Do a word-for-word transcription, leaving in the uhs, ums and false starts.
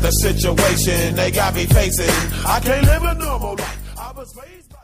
the situation they got me facing. I can't live a normal life. I was raised